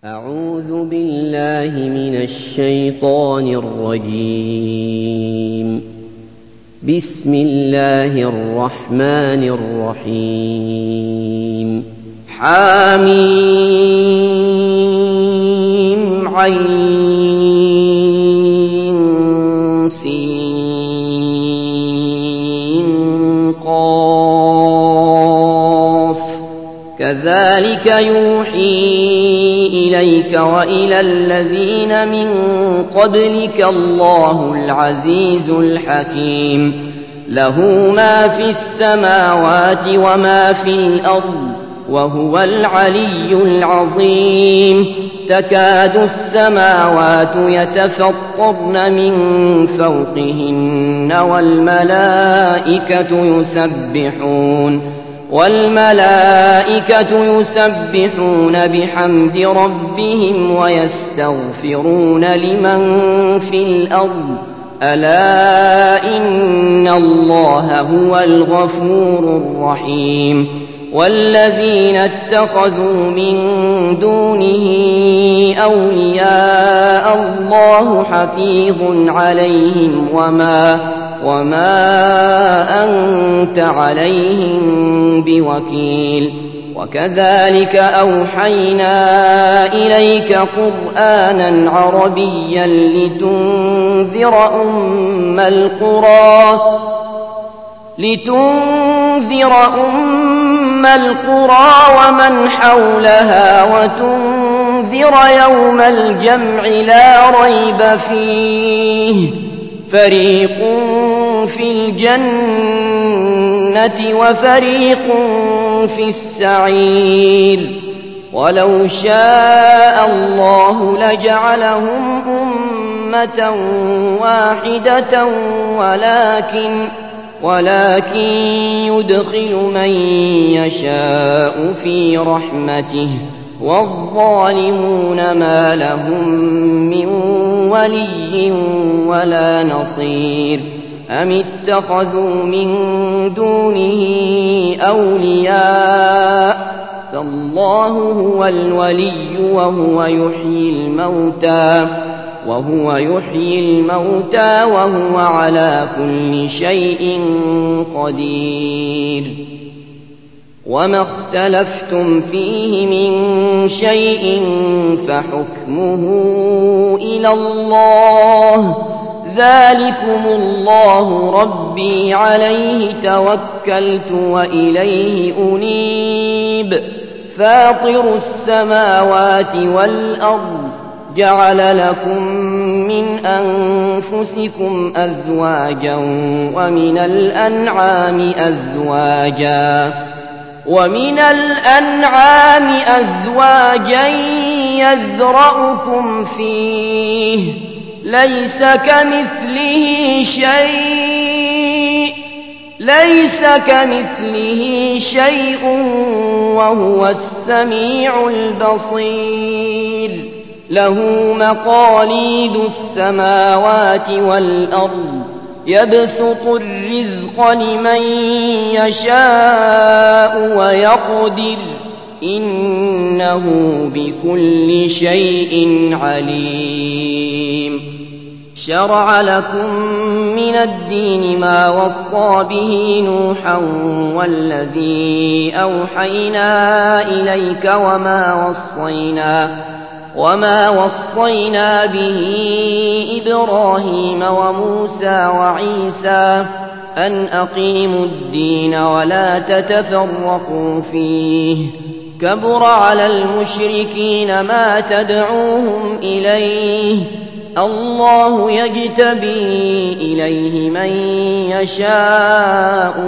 أعوذ بالله من الشيطان الرجيم. بسم الله الرحمن الرحيم. حميم عين سين قاف كذلك يوحي إليك وإلى الذين من قبلك الله العزيز الحكيم. له ما في السماوات وما في الأرض وهو العلي العظيم. تكاد السماوات يتفطرن من فوقهن والملائكة يسبحون بحمد ربهم ويستغفرون لمن في الأرض ألا إن الله هو الغفور الرحيم. والذين اتخذوا من دونه أولياء الله حفيظ عليهم وما أنت عليهم بوكيل. وكذلك أوحينا إليك قرآنا عربيا لتنذر أم القرى ومن حولها وتنذر يوم الجمع لا ريب فيه. فريق في الجنة وفريق في السعير. ولو شاء الله لجعلهم أمة واحدة ولكن يدخل من يشاء في رحمته والظالمون ما لهم من ولي ولا نصير. أم اتخذوا من دونه أولياء فالله هو الولي وهو يحيي الموتى وهو على كل شيء قدير. وما اختلفتم فيه من شيء فحكمه إلى الله. ذلكم الله ربي عليه توكلت وإليه أنيب. فاطر السماوات والأرض جعل لكم من أنفسكم أزواجا ومن الأنعام أزواجا يذرأكم فيه ليس كمثله شيء وهو السميع البصير. له مقاليد السماوات والأرض يبسط الرزق لمن يشاء ويقدر إنه بكل شيء عليم. شرع لكم من الدين ما وصى به نوحا والذي أوحينا إليك وما وصينا به إبراهيم وموسى وعيسى أن أقيموا الدين ولا تتفرقوا فيه. كبر على المشركين ما تدعوهم إليه. الله يجتبي إليه من يشاء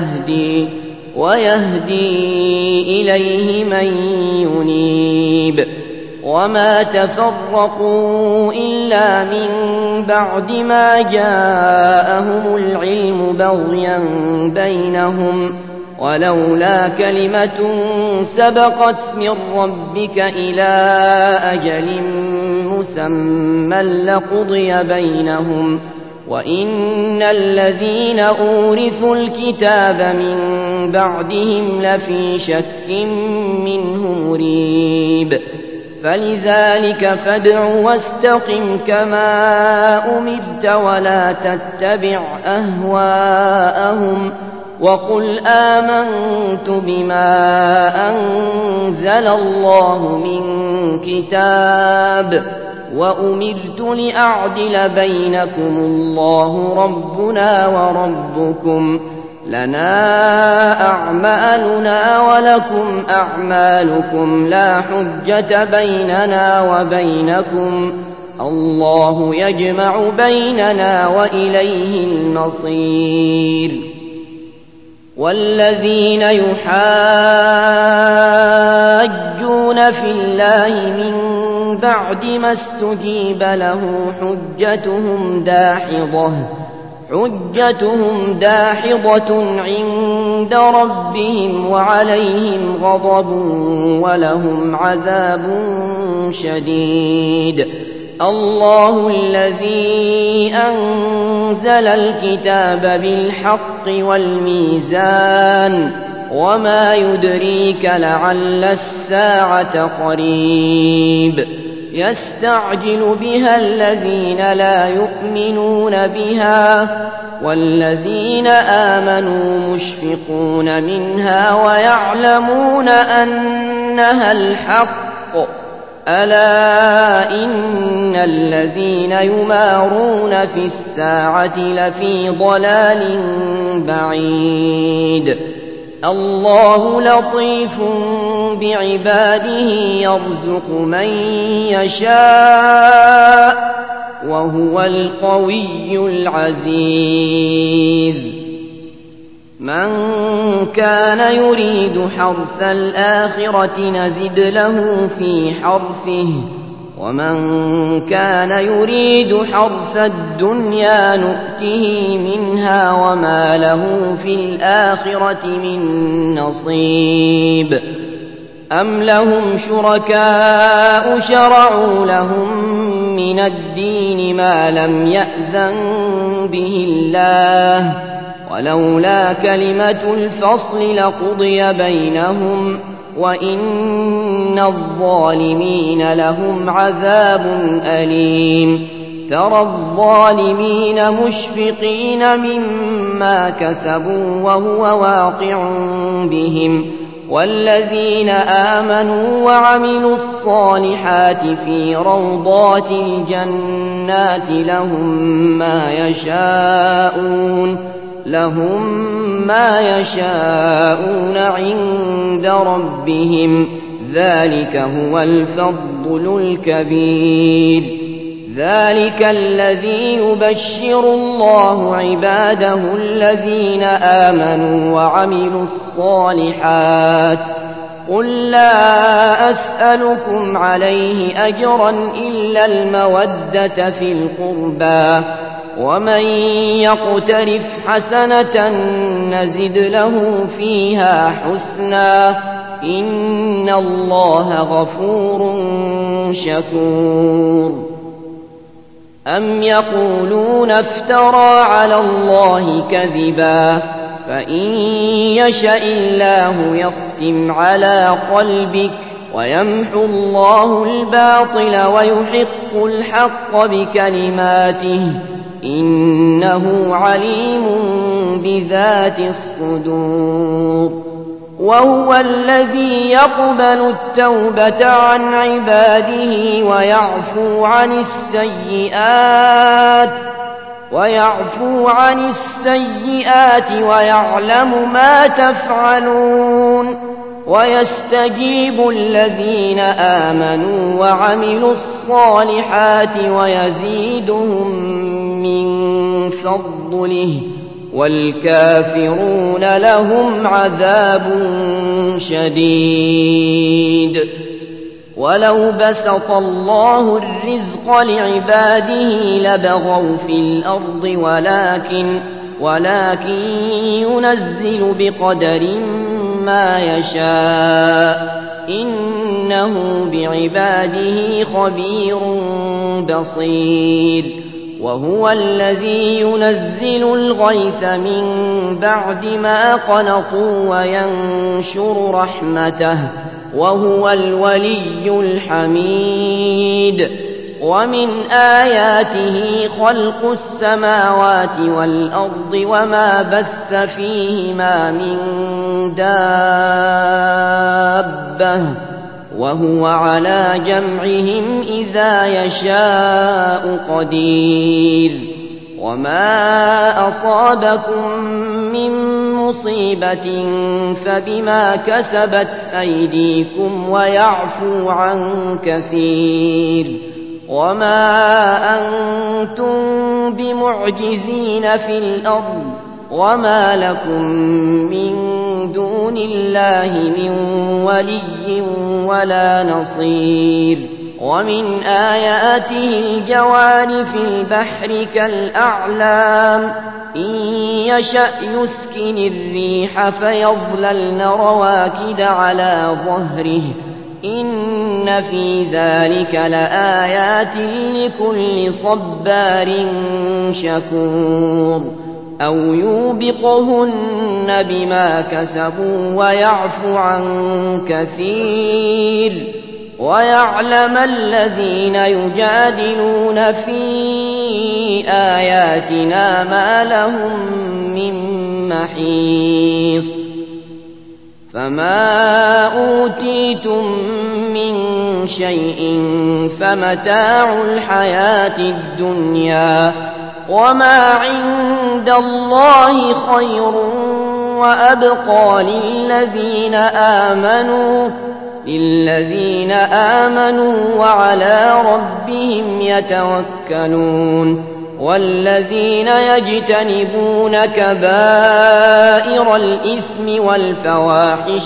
ويهدي إليه من ينيب. وما تفرقوا إلا من بعد ما جاءهم العلم بغيا بينهم ولولا كلمة سبقت من ربك إلى أجل مسمى لقضي بينهم وإن الذين أورثوا الكتاب من بعدهم لفي شك منه مريب. فلذلك فادع واستقم كما أمرت ولا تتبع أهواءهم وقل آمنت بما أنزل الله من كتاب وأمرت لأعدل بينكم الله ربنا وربكم لنا أعمالنا ولكم أعمالكم لا حجة بيننا وبينكم الله يجمع بيننا وإليه المصير والذين يحاجون في الله من بعد ما استجيب له حجتهم داحضة عند ربهم وعليهم غضب ولهم عذاب شديد الله الذي أنزل الكتاب بالحق والميزان وما يدريك لعل الساعة قريب يستعجل بها الذين لا يؤمنون بها والذين آمنوا مشفقون منها ويعلمون أنها الحق ألا إن الذين يمارون في الساعة لفي ضلال بعيد الله لطيف بعباده يرزق من يشاء وهو القوي العزيز من كان يريد حرث الآخرة نزد له في حرثه ومن كان يريد حرث الدنيا نؤته منها وما له في الآخرة من نصيب أم لهم شركاء شرعوا لهم من الدين ما لم يأذن به الله ولولا كلمة الفصل لقضي بينهم وإن الظالمين لهم عذاب أليم ترى الظالمين مشفقين مما كسبوا وهو واقع بهم والذين آمنوا وعملوا الصالحات في روضات الجنات لهم ما يشاءون عند ربهم ذلك هو الفضل الكبير ذلك الذي يبشر الله عباده الذين آمنوا وعملوا الصالحات قل لا أسألكم عليه أجرا إلا المودة في القربى ومن يقترف حسنة نزد له فيها حسنا إن الله غفور شكور أم يقولون افترى على الله كذبا فإن يشأ الله يختم على قلبك ويمحو الله الباطل ويحق الحق بكلماته إنه عليم بذات الصدور وهو الذي يقبل التوبة عن عباده ويعفو عن السيئات ويعلم ما تفعلون ويستجيب الذين آمنوا وعملوا الصالحات ويزيدهم من فضله والكافرون لهم عذاب شديد ولو بسط الله الرزق لعباده لبغوا في الأرض ولكن ينزل بقدر ما يشاء إنه بعباده خبير بصير وهو الذي ينزل الغيث من بعد ما قنطوا وينشر رحمته وهو الولي الحميد. ومن آياته خلق السماوات والأرض وما بث فيهما من دابة وهو على جمعهم إذا يشاء قدير. وما أصابكم من مصيبة فبما كسبت أيديكم ويعفو عن كثير. وما أنتم بمعجزين في الأرض وما لكم من دون الله من ولي ولا نصير. ومن آياته الجوار في البحر كالأعلام إن يشأ يسكن الريح فيظللن رواكد على ظهره إن في ذلك لآيات لكل صبار شكور. أو يوبقهن بما كسبوا ويعفو عن كثير. ويعلم الذين يجادلون في آياتنا ما لهم من محيص. فما أوتيتم من شيء فمتاع الحياة الدنيا وما عند الله خير وأبقى للذين آمنوا وعلى ربهم يتوكلون. والذين يجتنبون كبائر الإثم والفواحش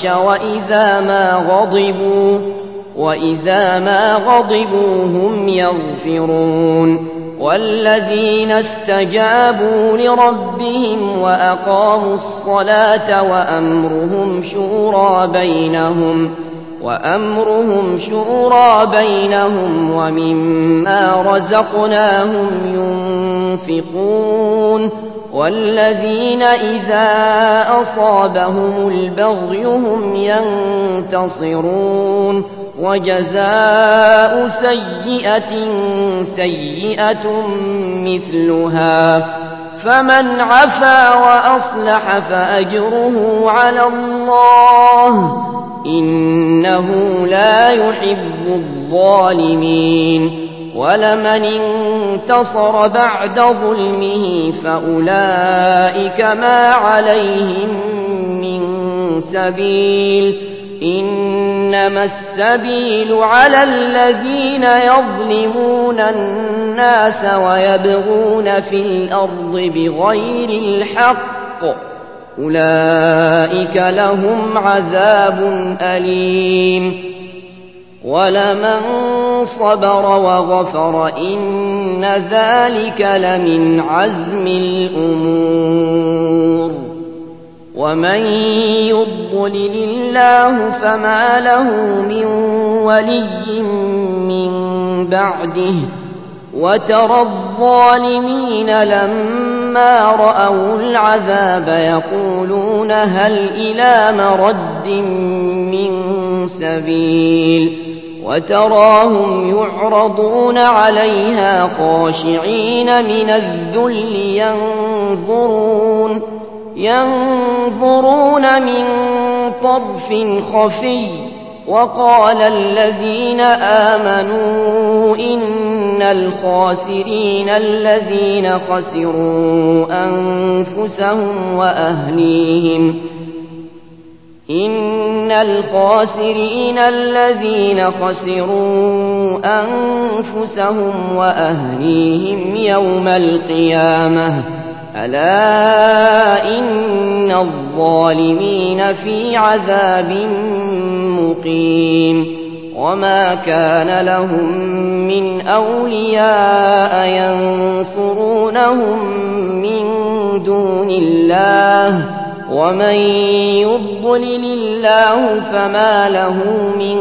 وإذا ما غضبوا هم يغفرون. والذين استجابوا لربهم وأقاموا الصلاة وأمرهم شورى بينهم ومما رزقناهم ينفقون. والذين إذا أصابهم البغي هم ينتصرون. وجزاء سيئة مثلها فمن عفا وأصلح فأجره على الله إنه لا يحب الظالمين. ولمن انتصر بعد ظلمه فأولئك ما عليهم من سبيل إنما السبيل على الذين يظلمون الناس ويبغون في الأرض بغير الحق أولئك لهم عذاب أليم. ولمن صبر وغفر إن ذلك لمن عزم الأمور. ومن يضلل الله فما له من ولي من بعده. وترى الظالمين لما رأوا العذاب يقولون هل إلى مرد من سبيل. وتراهم يعرضون عليها خاشعين من الذل ينظرون من طرف خفي. وقال الذين آمنوا إن الخاسرين الذين خسروا أنفسهم وأهليهم يوم القيامة ألا إن الظالمين في عذاب مقيم. وما كان لهم من أولياء ينصرونهم من دون الله ومن يضلل الله فما له من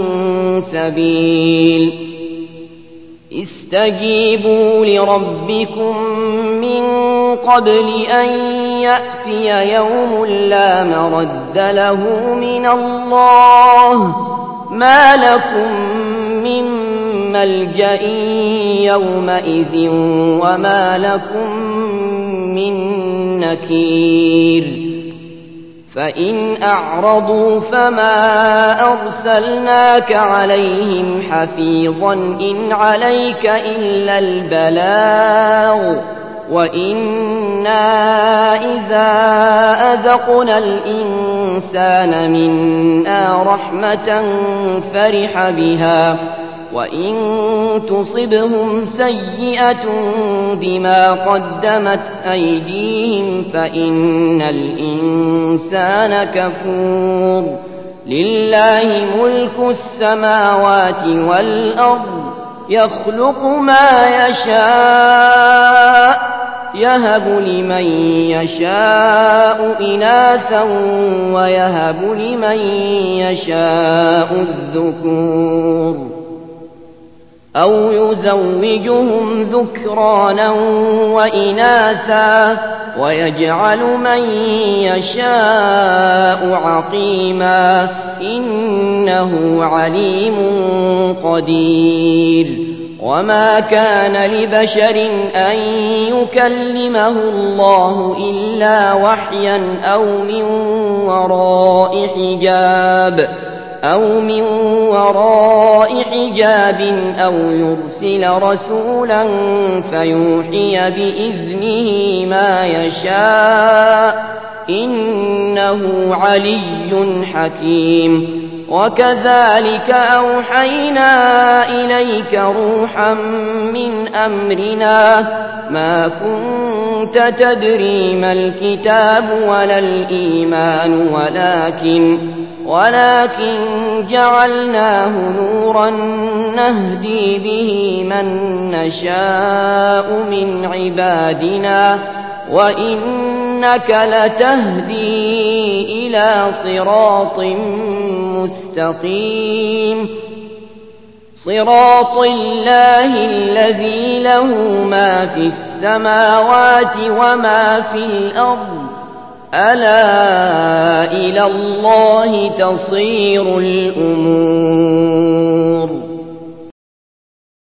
سبيل. استجيبوا لربكم من قبل أن يأتي يوم لا مرد له من الله ما لكم من ملجأ يومئذ وما لكم من نكير فإن أعرضوا فما أرسلناك عليهم حفيظا إن عليك إلا البلاغ وإنا إذا أذقنا الإنسان منا رحمة فرح بها وإن تصبهم سيئة بما قدمت أيديهم فإن الإنسان كفور لله ملك السماوات والأرض يخلق ما يشاء يهب لمن يشاء إناثا ويهب لمن يشاء الذكور أو يزوجهم ذكرانا وإناثا ويجعل من يشاء عقيما إنه عليم قدير وما كان لبشر أن يكلمه الله إلا وحيا أو من وراء حجاب أو يرسل رسولا فيوحي بإذنه ما يشاء إنه علي حكيم وكذلك أوحينا إليك روحا من أمرنا ما كنت تدري ما الكتاب ولا الإيمان ولكن جعلناه نورا نهدي به من نشاء من عبادنا وإنك لتهدي إلى صراط مستقيم صراط الله الذي له ما في السماوات وما في الأرض ألا إلى الله تصير الأمور